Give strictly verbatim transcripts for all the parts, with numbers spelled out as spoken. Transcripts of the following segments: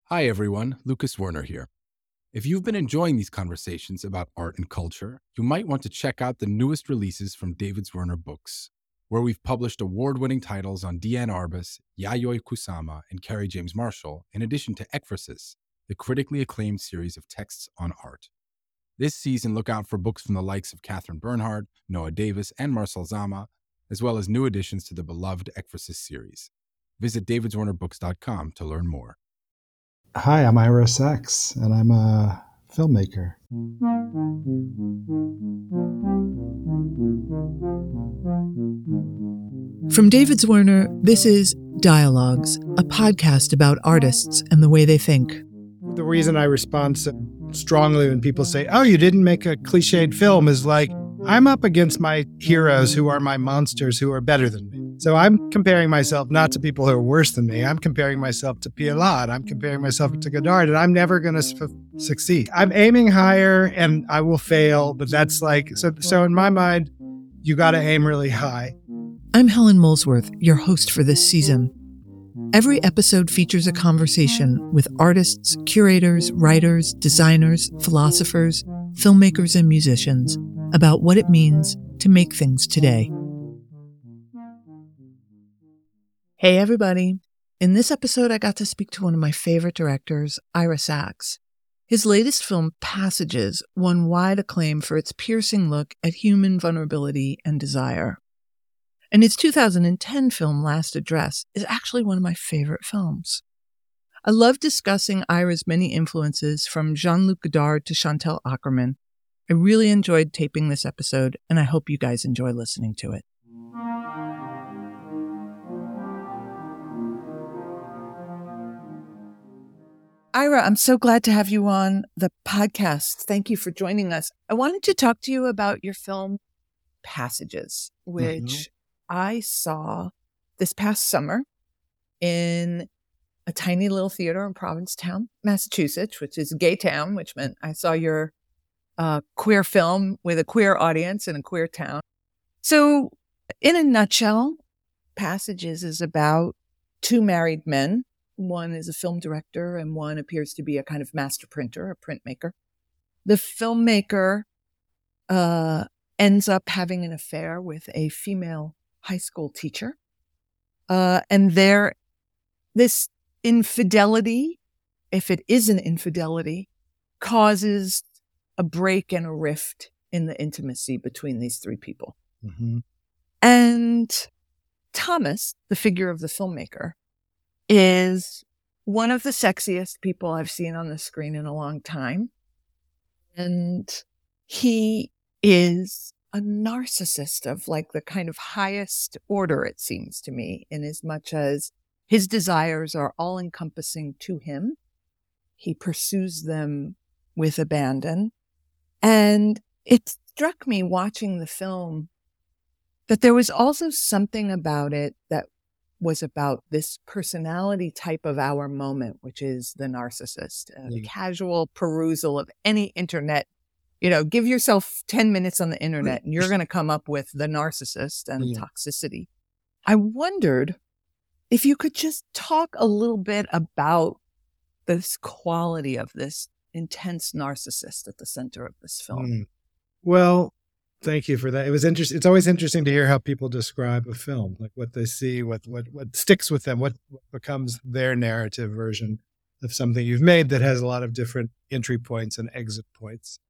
Hi, everyone. Lucas Werner here. If you've been enjoying these conversations about art and culture, you might want to check out the newest releases from David Zwirner Books, where we've published award-winning titles on Diane Arbus, Yayoi Kusama, and Kerry James Marshall, in addition to Ekphrasis, the critically acclaimed series of texts on art. This season, look out for books from the likes of Catherine Bernhard, Noah Davis, and Marcel Zama, as well as new additions to the beloved Ekphrasis series. Visit david zwirner books dot com to learn more. Hi, I'm Ira Sachs, and I'm a filmmaker. From David Zwirner, this is Dialogues, a podcast about artists and the way they think. The reason I respond so strongly when people say, oh, you didn't make a cliched film is like, I'm up against my heroes who are my monsters who are better than me. So I'm comparing myself not to people who are worse than me. I'm comparing myself to Pialat. I'm comparing myself to Godard, and I'm never going to su- succeed. I'm aiming higher and I will fail, but that's like, so, so in my mind, you got to aim really high. I'm Helen Molesworth, your host for this season. Every episode features a conversation with artists, curators, writers, designers, philosophers, filmmakers, and musicians about what it means to make things today. Hey, everybody. In this episode, I got to speak to one of my favorite directors, Ira Sachs. His latest film, Passages, won wide acclaim for its piercing look at human vulnerability and desire. And his two thousand ten film, Last Address, is actually one of my favorite films. I love discussing Ira's many influences from Jean-Luc Godard to Chantal Akerman. I really enjoyed taping this episode, and I hope you guys enjoy listening to it. Ira, I'm so glad to have you on the podcast. Thank you for joining us. I wanted to talk to you about your film, Passages, which mm-hmm. I saw this past summer in a tiny little theater in Provincetown, Massachusetts, which is a gay town, which meant I saw your uh, queer film with a queer audience in a queer town. So in a nutshell, Passages is about two married men. One is a film director and one appears to be a kind of master printer, a printmaker. The filmmaker uh, ends up having an affair with a female high school teacher. Uh, and there, this infidelity, if it is an infidelity, causes a break and a rift in the intimacy between these three people. Mm-hmm. And Thomas, the figure of the filmmaker, is one of the sexiest people I've seen on the screen in a long time. And he is a narcissist of like the kind of highest order, it seems to me, in as much as his desires are all encompassing to him. He pursues them with abandon. And it struck me watching the film that there was also something about it that was about this personality type of our moment, which is the narcissist. A mm. casual perusal of any internet, you know, give yourself ten minutes on the internet and you're going to come up with the narcissist and mm. toxicity. I wondered if you could just talk a little bit about this quality of this intense narcissist at the center of this film. Mm. Well, thank you for that. It was interesting. It's always interesting to hear how people describe a film, like what they see, what what what sticks with them, what becomes their narrative version of something you've made that has a lot of different entry points and exit points.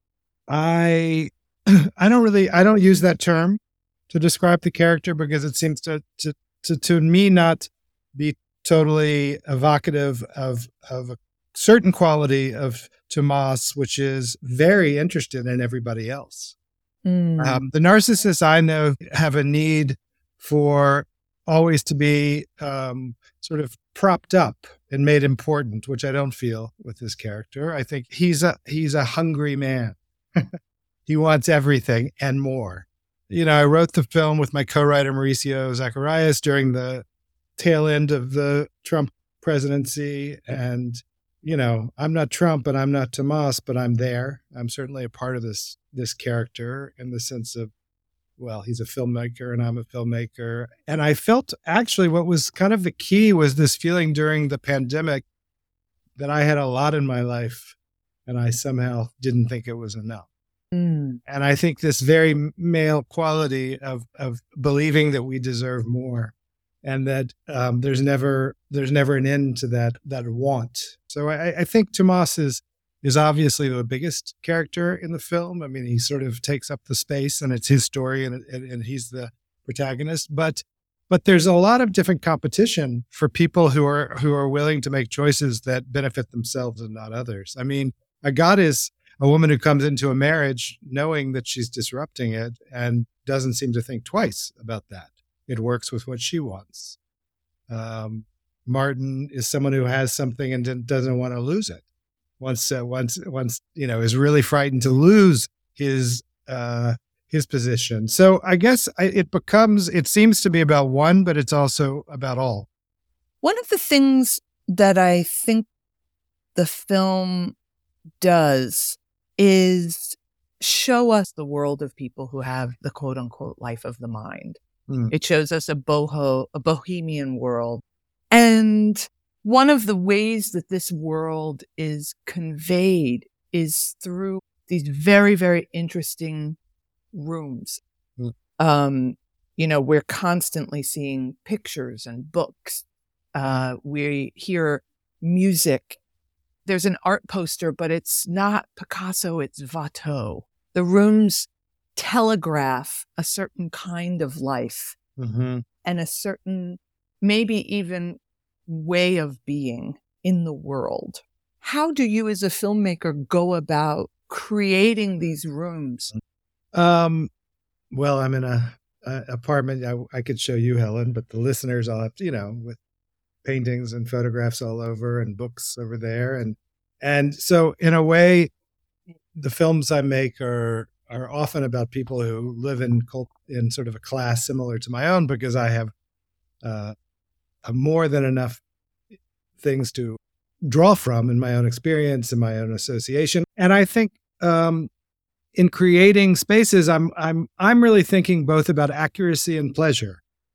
I I don't really I don't use that term to describe the character because it seems to to to, to me not be totally evocative of of a certain quality of Tomas, which is very interested in everybody else. Mm. Um, the narcissists I know have a need for always to be um, sort of propped up and made important, which I don't feel with this character. I think he's a he's a hungry man. He wants everything and more. You know, I wrote the film with my co-writer Mauricio Zacharias during the tail end of the Trump presidency, and you know, I'm not Trump and I'm not Tomas, but I'm there. I'm certainly a part of this this character in the sense of, well, he's a filmmaker and I'm a filmmaker. And I felt actually what was kind of the key was this feeling during the pandemic that I had a lot in my life and I somehow didn't think it was enough. Mm. And I think this very male quality of of believing that we deserve more, and that um, there's never there's never an end to that that want. So I, I think Tomas is is obviously the biggest character in the film. I mean, he sort of takes up the space, and it's his story, and and, and he's the protagonist. But but there's a lot of different competition for people who are who are willing to make choices that benefit themselves and not others. I mean, Agathe is a woman who comes into a marriage knowing that she's disrupting it and doesn't seem to think twice about that. It works with what she wants. Um, Martin is someone who has something and doesn't want to lose it. Once, uh, once, once, you know, is really frightened to lose his uh, his position. So I guess I, it becomes, it seems to be about one, but it's also about all. One of the things that I think the film does is show us the world of people who have the quote unquote life of the mind. Mm. It shows us a boho, a bohemian world. And one of the ways that this world is conveyed is through these very, very interesting rooms. Mm. Um, you know, we're constantly seeing pictures and books. Uh, we hear music. There's an art poster, but it's not Picasso, it's Watteau. The rooms telegraph a certain kind of life mm-hmm. and a certain, maybe even way of being in the world. How do you as a filmmaker go about creating these rooms? Um, well, I'm in a, a apartment. I, I could show you, Helen, but the listeners all have to, you know, with paintings and photographs all over and books over there. And, and so in a way, the films I make are, are often about people who live in cult, in sort of a class similar to my own, because I have, uh, a more than enough things to draw from in my own experience and my own association. And I think, um, in creating spaces, I'm, I'm, I'm really thinking both about accuracy and pleasure.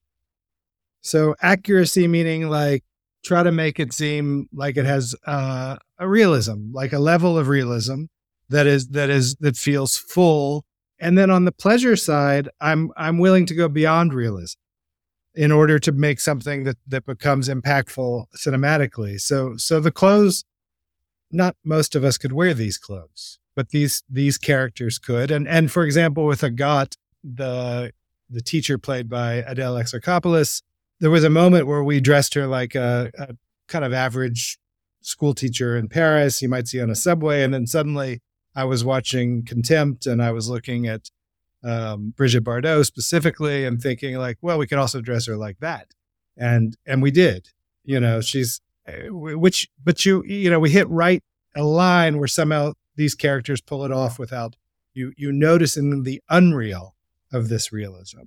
So accuracy meaning like try to make it seem like it has uh, a realism, like a level of realism that is that is that feels full. And then on the pleasure side, I'm I'm willing to go beyond realism in order to make something that that becomes impactful cinematically. So so the clothes, not most of us could wear these clothes, but these these characters could. And and for example, with Agathe, the the teacher played by Adele Exarchopoulos, there was a moment where we dressed her like a, a kind of average school teacher in Paris you might see on a subway. And then suddenly I was watching Contempt and I was looking at um, Brigitte Bardot specifically and thinking like, well, we could also dress her like that. And, and we did, you know, she's, which, but you, you know, we hit right a line where somehow these characters pull it off without you, you noticing the unreal of this realism.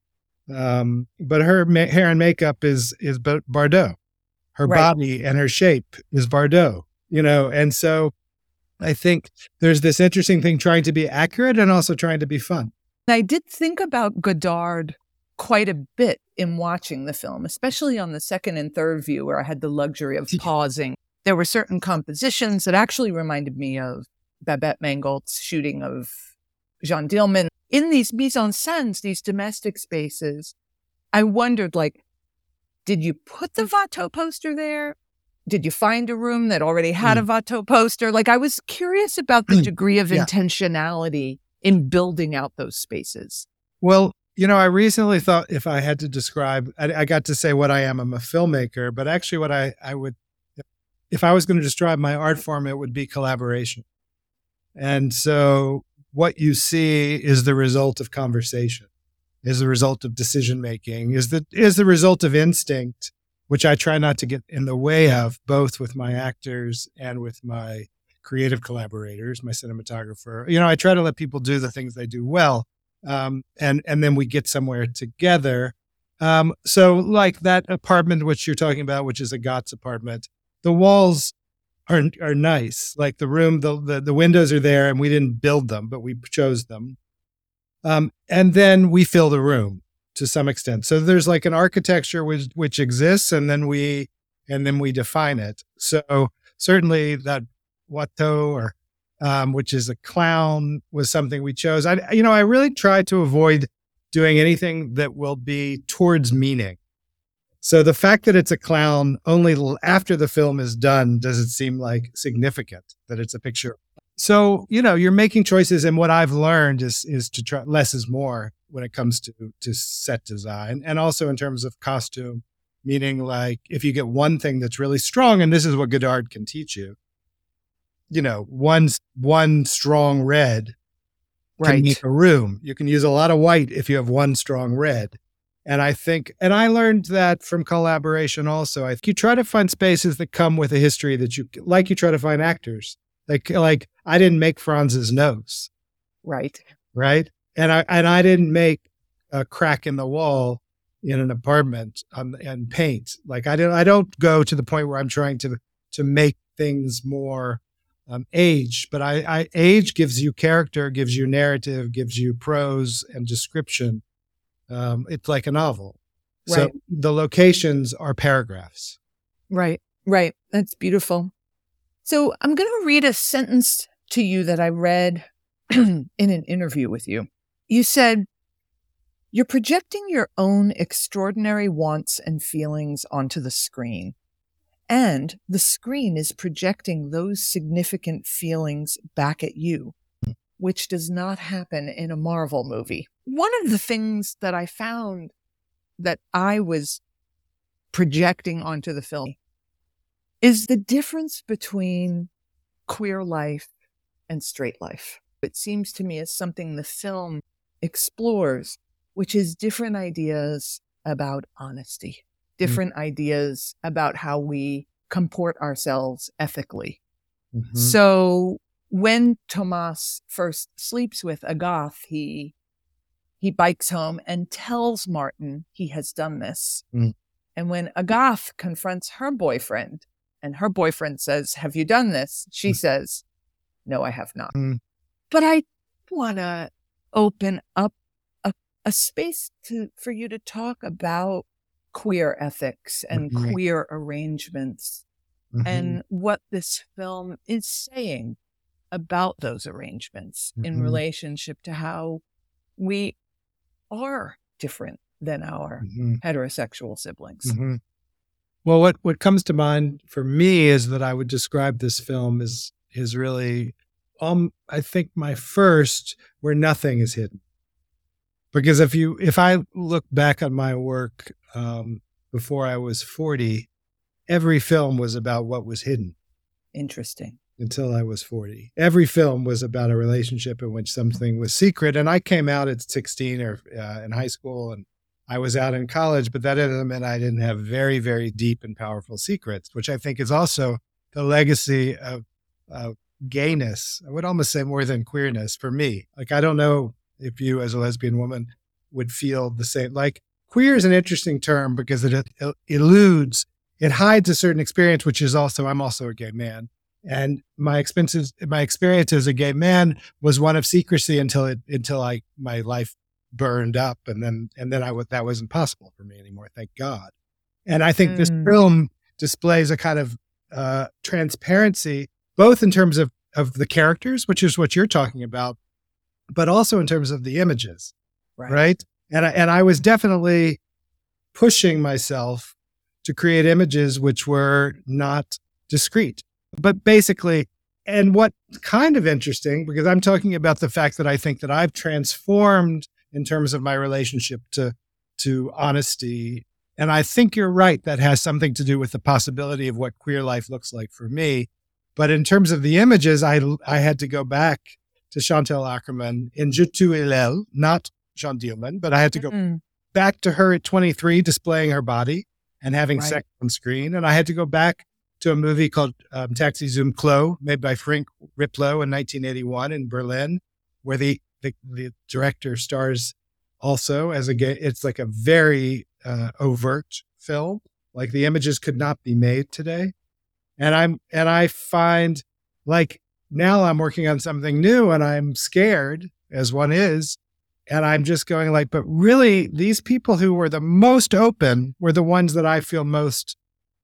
Um, but her ma- hair and makeup is, is Bardot. Her right. body and her shape is Bardot, you know? And so I think there's this interesting thing trying to be accurate and also trying to be fun. I did think about Godard quite a bit in watching the film, especially on the second and third view where I had the luxury of pausing. There were certain compositions that actually reminded me of Babette Mangold's shooting of Jeanne Dielman. In these mise-en-scènes, these domestic spaces, I wondered, like, did you put the Watteau poster there? Did you find a room that already had mm. a Watteau poster? Like, I was curious about the degree of yeah. intentionality in building out those spaces. Well, you know, I recently thought if I had to describe, I, I got to say what I am, I'm a filmmaker, but actually what I, I would, if I was going to describe my art form, it would be collaboration. And so what you see is the result of conversation, is the result of decision-making, is the, is the result of instinct, which I try not to get in the way of, both with my actors and with my creative collaborators, my cinematographer. You know, I try to let people do the things they do well, um, and, and then we get somewhere together. Um, so like that apartment, which you're talking about, which is Agathe's apartment, the walls are are nice. Like the room, the, the the windows are there, and we didn't build them, but we chose them. Um, and then we fill the room to some extent. So there's like an architecture which which exists, and then we and then we define it. So certainly that Watteau, or um, which is a clown, was something we chose. I, you know, I really try to avoid doing anything that will be towards meaning. So the fact that it's a clown only l- after the film is done doesn't seem like significant, that it's a picture. So, you know, you're making choices. And what I've learned is is to try less is more when it comes to, to set design, and also in terms of costume, meaning like if you get one thing that's really strong, and this is what Godard can teach you, you know, one, one strong red can Right. make a room. You can use a lot of white if you have one strong red. And I think, and I learned that from collaboration also. I think you try to find spaces that come with a history that you, like you try to find actors. Like, like I didn't make Franz's nose, Right. right? And I, and I didn't make a crack in the wall in an apartment um, and paint. Like I don't, I don't go to the point where I'm trying to, to make things more um, age, but I, I, age gives you character, gives you narrative, gives you prose and description. Um, it's like a novel. So Right. the locations are paragraphs. Right. Right. That's beautiful. So I'm going to read a sentence to you that I read in an interview with you. You said, "You're projecting your own extraordinary wants and feelings onto the screen, and the screen is projecting those significant feelings back at you, which does not happen in a Marvel movie." One of the things that I found that I was projecting onto the film is the difference between queer life and straight life. It seems to me as something the film explores, which is different ideas about honesty, different mm-hmm. ideas about how we comport ourselves ethically. Mm-hmm. So when Thomas first sleeps with Agathe, he he bikes home and tells Martin he has done this. Mm. And when Agathe confronts her boyfriend and her boyfriend says, "Have you done this?" she mm. says, "No, I have not." Mm. But I want to open up a, a space to for you to talk about queer ethics and mm-hmm. queer arrangements mm-hmm. and what this film is saying about those arrangements mm-hmm. in relationship to how we are different than our mm-hmm. heterosexual siblings. Mm-hmm. Well, what, what comes to mind for me is that I would describe this film as is really, um, I think my first where nothing is hidden. Because if you, if I look back on my work um, before I was forty, every film was about what was hidden. Interesting. Until I was forty. Every film was about a relationship in which something was secret. And I came out at sixteen or uh, in high school, and I was out in college, but that didn't mean I didn't have very, very deep and powerful secrets, which I think is also the legacy of, of gayness. I would almost say more than queerness for me. Like, I don't know if you as a lesbian woman would feel the same. Like, queer is an interesting term because it, it eludes, it hides a certain experience, which is also, I'm also a gay man. And my expenses, my experience as a gay man was one of secrecy until it, until I, my life burned up. And then, and then I was, that wasn't possible for me anymore. Thank God. And I think mm. this film displays a kind of uh, transparency, both in terms of, of the characters, which is what you're talking about, but also in terms of the images. Right. right? And I, and I was definitely pushing myself to create images which were not discrete. But basically, and what kind of interesting, because I'm talking about the fact that I think that I've transformed in terms of my relationship to, to honesty. And I think you're right. That has something to do with the possibility of what queer life looks like for me. But in terms of the images, I, I had to go back to Chantal Akerman in Je tue elle, not Jeanne Dielman, but I had to go mm-hmm. back to her at twenty-three, displaying her body and having right. sex on screen. And I had to go back to a movie called um, Taxi Zum Klo, made by Frank Riplow in nineteen eighty-one in Berlin, where the, the, the director stars also as a gay. It's like a very uh, overt film. Like, the images could not be made today. And I'm, and I find, like, now I'm working on something new and I'm scared, as one is. And I'm just going like, but really, these people who were the most open were the ones that I feel most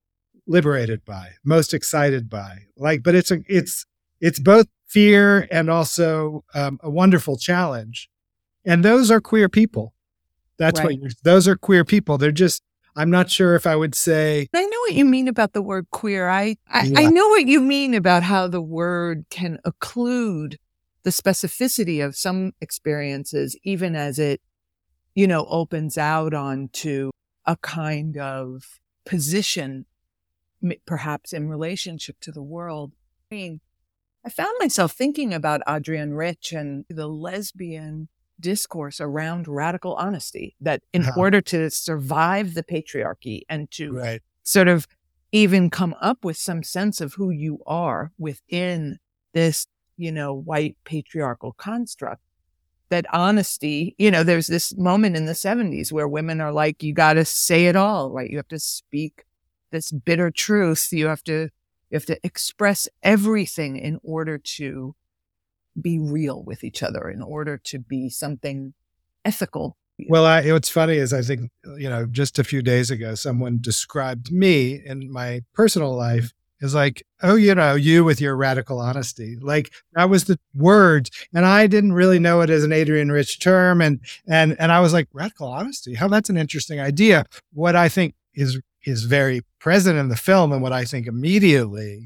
liberated by, most excited by. Like, but it's a, it's it's both fear and also um, a wonderful challenge. And those are queer people. That's Right. what you're, those are queer people. They're just, I'm not sure if I would say, I know what you mean about the word queer. I, I, Yeah. I know what you mean about how the word can occlude the specificity of some experiences, even as it, you know, opens out onto a kind of position, m- perhaps in relationship to the world. I mean, I found myself thinking about Adrienne Rich and the lesbian discourse around radical honesty, that in Uh-huh. order to survive the patriarchy and to right, sort of even come up with some sense of who you are within this, you know, white patriarchal construct, that honesty, you know, there's this moment in the seventies where women are like, you got to say it all, right? You have to speak this bitter truth. You have to, you have to express everything in order to be real with each other, in order to be something ethical. Well, I, what's funny is I think, you know, just a few days ago, someone described me in my personal life as like, oh, you know, you with your radical honesty. Like that was the word. And I didn't really know it as an Adrienne Rich term. And, and, and I was like, radical honesty. How that's an interesting idea. What I think is, is very present in the film and what I think immediately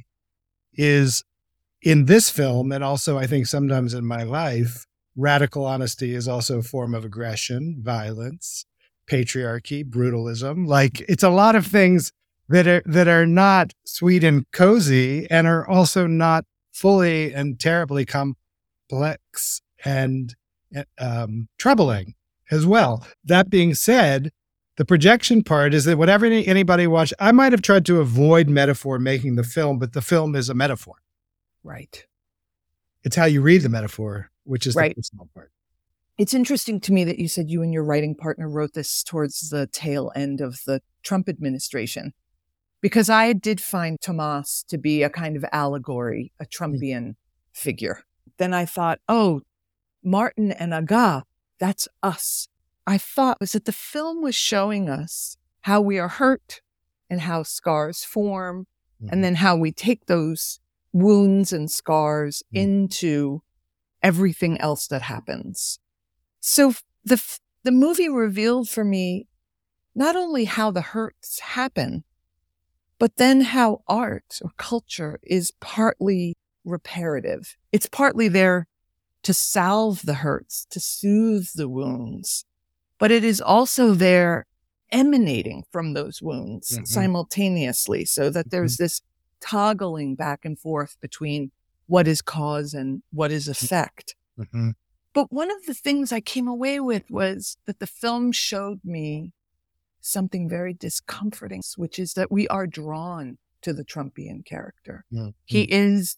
is in this film. And also I think sometimes in my life, radical honesty is also a form of aggression, violence, patriarchy, brutalism. Like it's a lot of things that are that are not sweet and cozy and are also not fully and terribly complex and um, troubling as well. That being said, the projection part is that whatever any, anybody watch, I might have tried to avoid metaphor making the film, but the film is a metaphor. Right. It's how you read the metaphor, which is Right. the personal part. It's interesting to me that you said you and your writing partner wrote this towards the tail end of the Trump administration, because I did find Tomas to be a kind of allegory, a Trumpian figure. Then I thought, oh, Martin and Aga, that's us. I thought was that the film was showing us how we are hurt and how scars form, Mhm. and then how we take those wounds and scars Mhm. into everything else that happens. So f- the f- the movie revealed for me not only how the hurts happen, but then how art or culture is partly reparative. It's partly there to salve the hurts, to soothe the wounds, but it is also there emanating from those wounds Mhm. simultaneously, so that there's this toggling back and forth between what is cause and what is effect. Mhm. But one of the things I came away with was that the film showed me something very discomforting, which is that we are drawn to the Trumpian character. Mhm. He is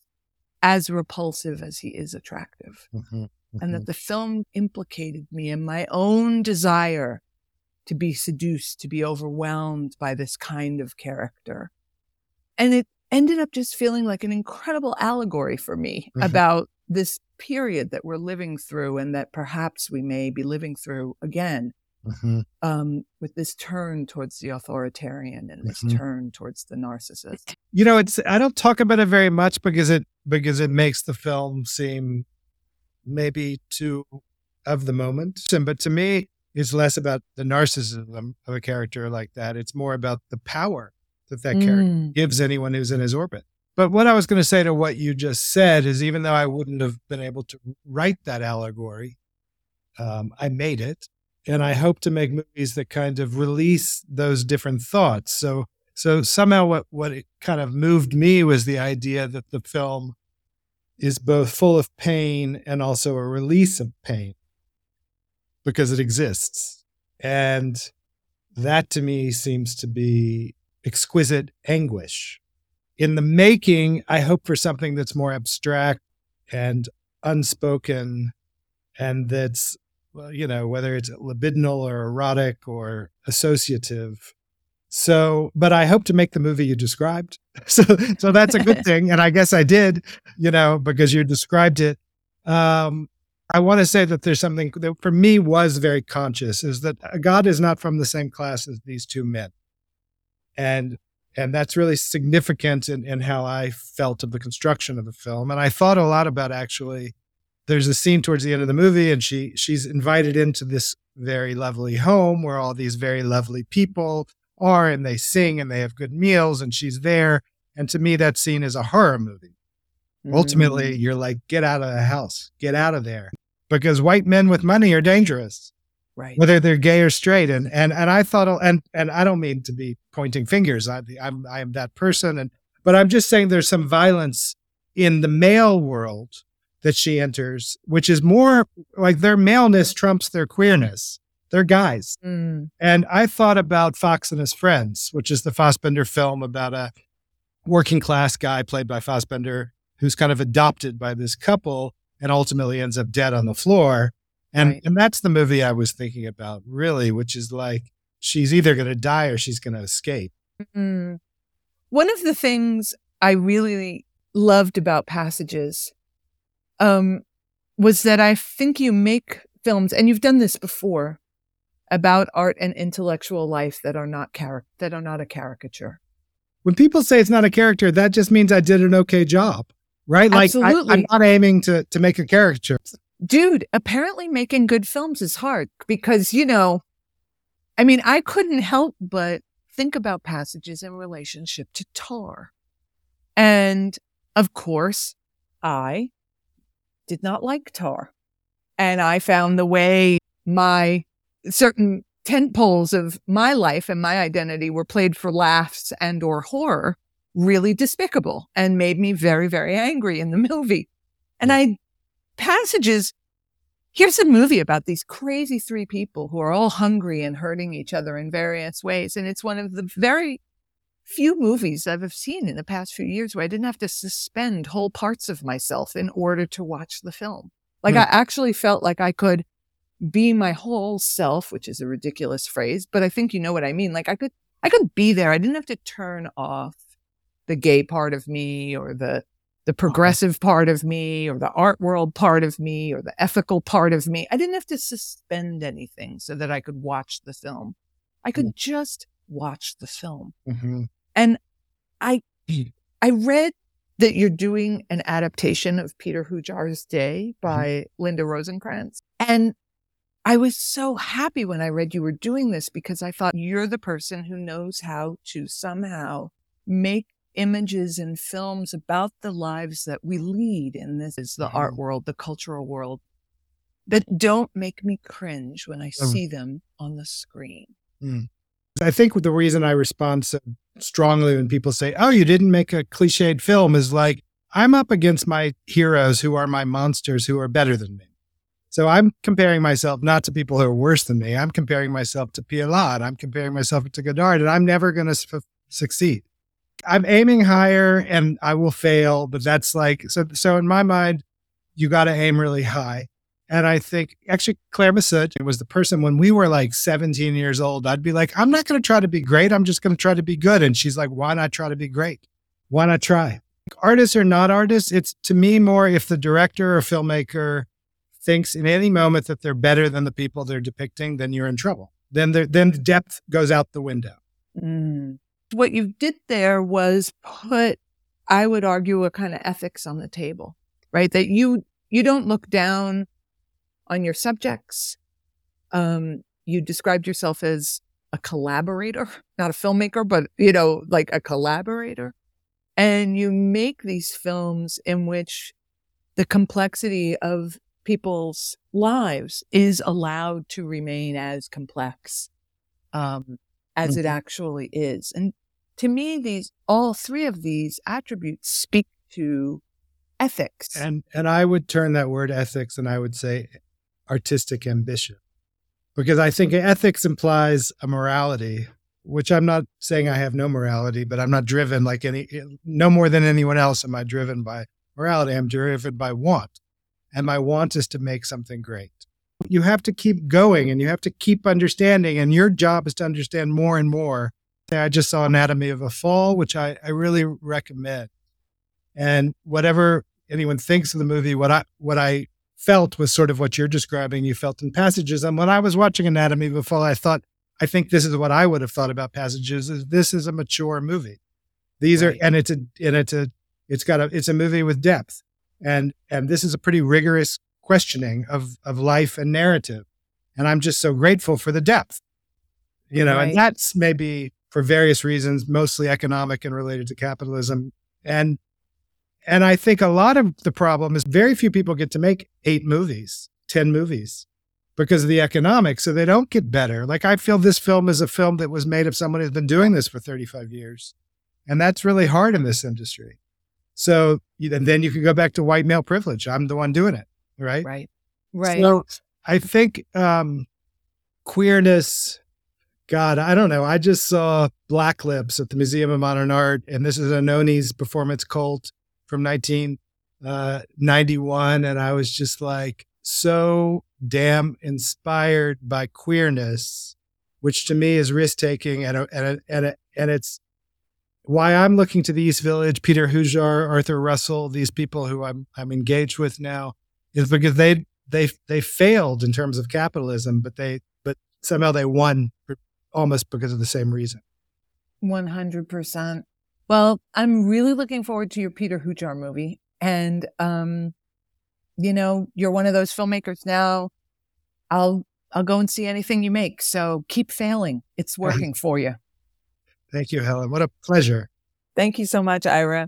as repulsive as he is attractive. Mhm. And that the film implicated me in my own desire to be seduced, to be overwhelmed by this kind of character. And it ended up just feeling like an incredible allegory for me Mhm. about this period that we're living through, and that perhaps we may be living through again, Mhm. um, with this turn towards the authoritarian and this Mhm. turn towards the narcissist. You know, it's I don't talk about it very much because it because it makes the film seem maybe too of the moment. And- But to me, it's less about the narcissism of a character like that. It's more about the power that that character Mm. gives anyone who's in his orbit. But what I was going to say to what you just said is, even though I wouldn't have been able to write that allegory, um, I made it. And I hope to make movies that kind of release those different thoughts. So, so somehow what, what it kind of moved me was the idea that the film is both full of pain and also a release of pain because it exists. And that to me seems to be exquisite anguish. In the making, I hope for something that's more abstract and unspoken, and that's, well, you know, whether it's libidinal or erotic or associative. So, but I hope to make the movie you described. So, so that's a good thing. And I guess I did, you know, because you described it. Um, I want to say that there's something that for me was very conscious, is that God is not from the same class as these two men. And And that's really significant in, in how I felt of the construction of the film. And I thought a lot about actually, there's a scene towards the end of the movie and she she's invited into this very lovely home where all these very lovely people are and they sing and they have good meals and she's there. And to me, that scene is a horror movie. Mm. Ultimately, you're like, get out of the house, get out of there. Because white men with money are dangerous. Right. Whether they're gay or straight. And and and I thought, and and I don't mean to be pointing fingers. I, I'm I am that person. And but I'm just saying there's some violence in the male world that she enters, which is more like their maleness trumps their queerness. They're guys. Mm. And I thought about Fox and His Friends, which is the Fassbender film about a working class guy played by Fassbender who's kind of adopted by this couple and ultimately ends up dead on the floor. And Right. and that's the movie I was thinking about, really, which is like, she's either going to die or she's going to escape. Mm. One of the things I really loved about Passages um, was that I think you make films, and you've done this before, about art and intellectual life that are not char- that are not a caricature. When people say it's not a character, that just means I did an okay job, right? Like I, Absolutely. I'm not aiming to to make a caricature. Dude, apparently making good films is hard because, you know, I mean, I couldn't help but think about Passages in relationship to Tar. And of course, I did not like Tar. And I found the way my certain tent poles of my life and my identity were played for laughs and or horror really despicable and made me very, very angry in the movie. And I Passages, here's a movie about these crazy three people who are all hungry and hurting each other in various ways. And it's one of the very few movies I've seen in the past few years where I didn't have to suspend whole parts of myself in order to watch the film. Like Hmm. I actually felt like I could be my whole self, which is a ridiculous phrase, but I think you know what I mean. Like I could, I could be there. I didn't have to turn off the gay part of me or the the progressive part of me or the art world part of me or the ethical part of me. I didn't have to suspend anything so that I could watch the film. I could just watch the film. Mm-hmm. And I, I read that you're doing an adaptation of Peter Hujar's Day by mm-hmm. Linda Rosenkrantz. And I was so happy when I read you were doing this because I thought you're the person who knows how to somehow make images and films about the lives that we lead in this is the mm-hmm. art world, the cultural world, that don't make me cringe when I see mm. them on the screen. Mm. I think the reason I respond so strongly when people say, oh, you didn't make a cliched film is like, I'm up against my heroes who are my monsters who are better than me. So I'm comparing myself not to people who are worse than me. I'm comparing myself to Pialat. I'm comparing myself to Godard, and I'm never going to su- succeed. I'm aiming higher and I will fail, but that's like, so, so in my mind, you got to aim really high. And I think actually Claire Messud was the person when we were like seventeen years old, I'd be like, I'm not going to try to be great. I'm just going to try to be good. And she's like, why not try to be great? Why not try? Artists or not artists, it's to me more if the director or filmmaker thinks in any moment that they're better than the people they're depicting, then you're in trouble. Then the, then the depth goes out the window. Mm. What you did there was put, I would argue, a kind of ethics on the table, right? That you you don't look down on your subjects. Um, you described yourself as a collaborator, not a filmmaker, but, you know, like a collaborator. And you make these films in which the complexity of people's lives is allowed to remain as complex um, as mm-hmm. it actually is. And to me, these all three of these attributes speak to ethics. And and I would turn that word ethics and I would say artistic ambition. Because I think ethics implies a morality, which I'm not saying I have no morality, but I'm not driven like any, no more than anyone else am I driven by morality. I'm driven by want. And my want is to make something great. You have to keep going and you have to keep understanding. And your job is to understand more and more. I just saw Anatomy of a Fall, which I, I really recommend. And whatever anyone thinks of the movie, what I what I felt was sort of what you're describing, you felt in Passages. And when I was watching Anatomy of a Fall, I thought, I think this is what I would have thought about Passages, is this is a mature movie. These Right. are, and it's a, and it's a, it's got a, it's a movie with depth. And, and this is a pretty rigorous questioning of, of life and narrative. And I'm just so grateful for the depth, you know, Right. and that's maybe for various reasons, mostly economic and related to capitalism. And, and I think a lot of the problem is very few people get to make eight movies, ten movies because of the economics. So they don't get better. Like, I feel this film is a film that was made of someone who's been doing this for thirty-five years. And that's really hard in this industry. So, and then you can go back to white male privilege. I'm the one doing it. Right. Right. Right. So I think um, queerness, God, I don't know. I just saw Black Lips at the Museum of Modern Art, and this is Anoni's performance Cult from nineteen ninety-one. And I was just like so damn inspired by queerness, which to me is risk taking. And, a, and, a, and, a, and it's why I'm looking to the East Village, Peter Hujar, Arthur Russell, these people who I'm, I'm engaged with now, is because they, they, they failed in terms of capitalism, but they, but somehow they won almost because of the same reason. one hundred percent. Well, I'm really looking forward to your Peter Hujar movie. And, um, you know, you're one of those filmmakers now. I'll, I'll go and see anything you make. So keep failing. It's working for you. Thank you, Helen. What a pleasure. Thank you so much, Ira.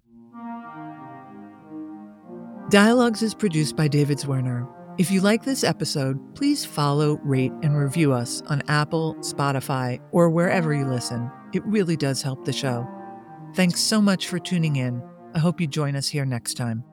Dialogues is produced by David Zwirner. If you like this episode, please follow, rate, and review us on Apple, Spotify, or wherever you listen. It really does help the show. Thanks so much for tuning in. I hope you join us here next time.